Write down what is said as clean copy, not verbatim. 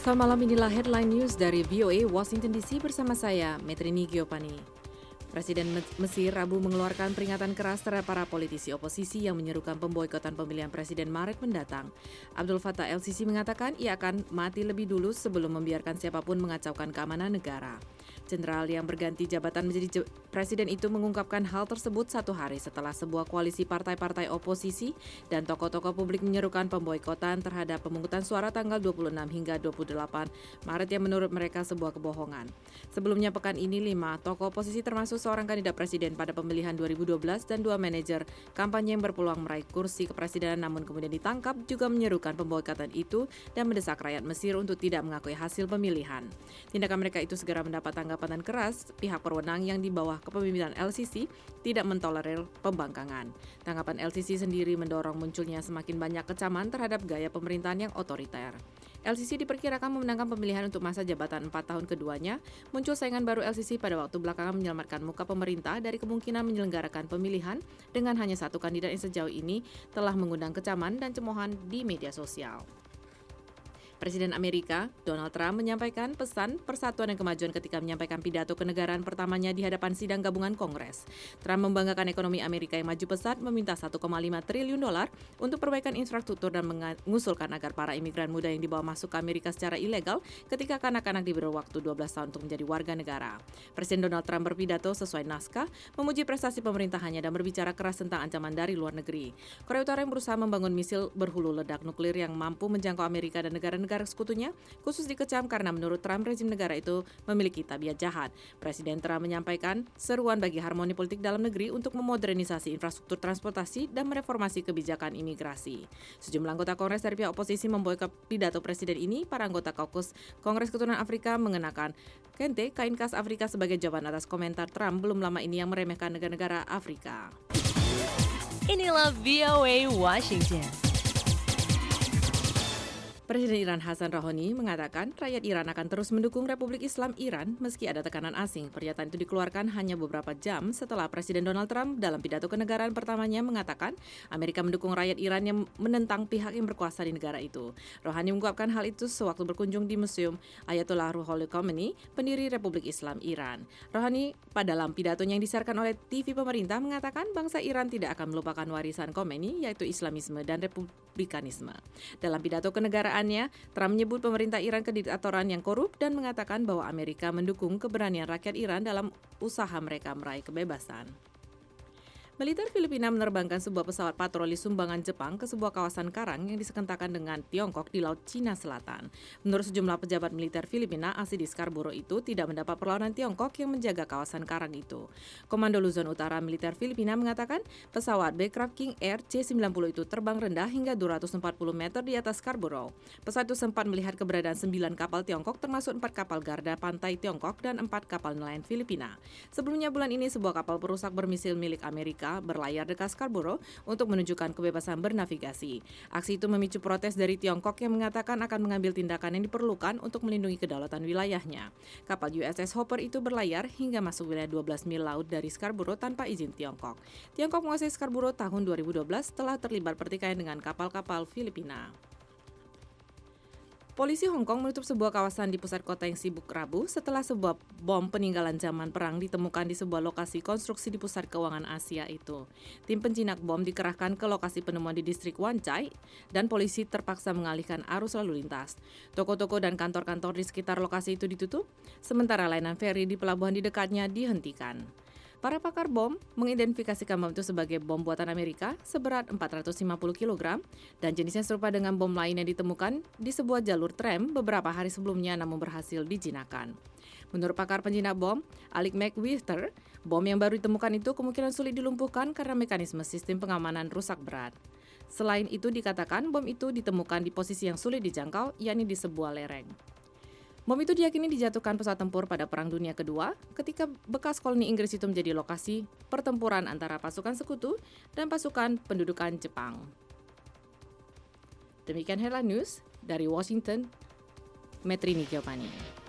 Selamat malam, inilah headline news dari VOA Washington DC bersama saya, Metrini Giopani. Presiden Mesir Rabu mengeluarkan peringatan keras terhadap para politisi oposisi yang menyerukan pemboikotan pemilihan presiden Maret mendatang. Abdul Fattah El-Sisi mengatakan ia akan mati lebih dulu sebelum membiarkan siapapun mengacaukan keamanan negara. Jenderal yang berganti jabatan menjadi presiden itu mengungkapkan hal tersebut satu hari setelah sebuah koalisi partai-partai oposisi dan tokoh-tokoh publik menyerukan pemboikotan terhadap pemungutan suara tanggal 26 hingga 28 Maret yang menurut mereka sebuah kebohongan. Sebelumnya pekan ini 5 tokoh oposisi termasuk seorang kandidat presiden pada pemilihan 2012 dan 2 manajer kampanye yang berpeluang meraih kursi kepresidenan namun kemudian ditangkap juga menyerukan pemboikotan itu dan mendesak rakyat Mesir untuk tidak mengakui hasil pemilihan. Tindakan mereka itu segera mendapat tanggapan keras. Pihak berwenang yang di bawah kepemimpinan El-Sisi tidak mentolerir pembangkangan. Tanggapan El-Sisi sendiri mendorong munculnya semakin banyak kecaman terhadap gaya pemerintahan yang otoriter. El-Sisi diperkirakan memenangkan pemilihan untuk masa jabatan 4 tahun keduanya. Muncul saingan baru El-Sisi pada waktu belakangan menyelamatkan muka pemerintah dari kemungkinan menyelenggarakan pemilihan dengan hanya satu kandidat yang sejauh ini telah mengundang kecaman dan cemoohan di media sosial. Presiden Amerika, Donald Trump, menyampaikan pesan persatuan dan kemajuan ketika menyampaikan pidato kenegaraan pertamanya di hadapan sidang gabungan Kongres. Trump membanggakan ekonomi Amerika yang maju pesat, meminta 1,5 triliun dolar untuk perbaikan infrastruktur dan mengusulkan agar para imigran muda yang dibawa masuk ke Amerika secara ilegal ketika kanak-kanak diberi waktu 12 tahun untuk menjadi warga negara. Presiden Donald Trump berpidato sesuai naskah, memuji prestasi pemerintahannya dan berbicara keras tentang ancaman dari luar negeri. Korea Utara yang berusaha membangun misil berhulu ledak nuklir yang mampu menjangkau Amerika dan negara sekutunya khusus dikecam karena menurut Trump rezim negara itu memiliki tabiat jahat. Presiden Trump menyampaikan seruan bagi harmoni politik dalam negeri untuk memodernisasi infrastruktur transportasi dan mereformasi kebijakan imigrasi. Sejumlah anggota Kongres dari pihak oposisi memboikot pidato presiden ini. Para anggota kaukus Kongres Keturunan Afrika mengenakan kente, kain khas Afrika sebagai jawaban atas komentar Trump belum lama ini yang meremehkan negara-negara Afrika. Inilah VOA Washington. Presiden Iran Hassan Rouhani mengatakan rakyat Iran akan terus mendukung Republik Islam Iran meski ada tekanan asing. Pernyataan itu dikeluarkan hanya beberapa jam setelah Presiden Donald Trump dalam pidato kenegaraan pertamanya mengatakan Amerika mendukung rakyat Iran yang menentang pihak yang berkuasa di negara itu. Rouhani mengungkapkan hal itu sewaktu berkunjung di Museum Ayatollah Ruhollah Khomeini, pendiri Republik Islam Iran. Rouhani pada dalam pidatonya yang disiarkan oleh TV pemerintah mengatakan bangsa Iran tidak akan melupakan warisan Khomeini yaitu Islamisme dan Republikanisme. Dalam pidato kenegaraan Trump menyebut pemerintah Iran kediktatoran yang korup dan mengatakan bahwa Amerika mendukung keberanian rakyat Iran dalam usaha mereka meraih kebebasan. Militer Filipina menerbangkan sebuah pesawat patroli sumbangan Jepang ke sebuah kawasan karang yang disekentakan dengan Tiongkok di Laut Cina Selatan. Menurut sejumlah pejabat militer Filipina, aksi di Scarborough itu tidak mendapat perlawanan Tiongkok yang menjaga kawasan karang itu. Komando Luzon Utara militer Filipina mengatakan pesawat Beechcraft King Air C-90 itu terbang rendah hingga 240 meter di atas Scarborough. Pesawat itu sempat melihat keberadaan 9 kapal Tiongkok termasuk 4 kapal garda pantai Tiongkok dan 4 kapal nelayan Filipina. Sebelumnya bulan ini sebuah kapal perusak bermisil milik Amerika berlayar dekat Scarborough untuk menunjukkan kebebasan bernavigasi. Aksi itu memicu protes dari Tiongkok yang mengatakan akan mengambil tindakan yang diperlukan untuk melindungi kedaulatan wilayahnya. Kapal USS Hopper itu berlayar hingga masuk wilayah 12 mil laut dari Scarborough tanpa izin Tiongkok. Tiongkok menguasai Scarborough tahun 2012 setelah terlibat pertikaian dengan kapal-kapal Filipina. Polisi Hong Kong menutup sebuah kawasan di pusat kota yang sibuk Rabu setelah sebuah bom peninggalan zaman perang ditemukan di sebuah lokasi konstruksi di pusat keuangan Asia itu. Tim penjinak bom dikerahkan ke lokasi penemuan di distrik Wan Chai dan polisi terpaksa mengalihkan arus lalu lintas. Toko-toko dan kantor-kantor di sekitar lokasi itu ditutup, sementara layanan feri di pelabuhan di dekatnya dihentikan. Para pakar bom mengidentifikasikan bom itu sebagai bom buatan Amerika seberat 450 kg dan jenisnya serupa dengan bom lain yang ditemukan di sebuah jalur tram beberapa hari sebelumnya namun berhasil dijinakkan. Menurut pakar penjinak bom, Alec McWhirter, bom yang baru ditemukan itu kemungkinan sulit dilumpuhkan karena mekanisme sistem pengamanan rusak berat. Selain itu dikatakan bom itu ditemukan di posisi yang sulit dijangkau, yakni di sebuah lereng. Bom itu diyakini dijatuhkan pesawat tempur pada Perang Dunia Kedua ketika bekas koloni Inggris itu menjadi lokasi pertempuran antara pasukan sekutu dan pasukan pendudukan Jepang. Demikian headline news dari Washington, Metrini Giopani.